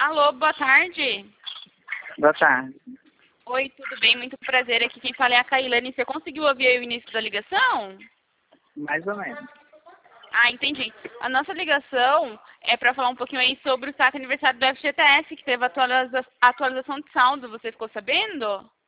Alô, boa tarde. Boa tarde. Oi, tudo bem? Muito prazer. Aqui quem fala é a Kailane. Você conseguiu ouvir aí o início da ligação? Mais ou menos. Ah, entendi. A nossa ligação é para falar um pouquinho aí sobre o saque aniversário do FGTS, que teve atualização de saldo. Você ficou sabendo?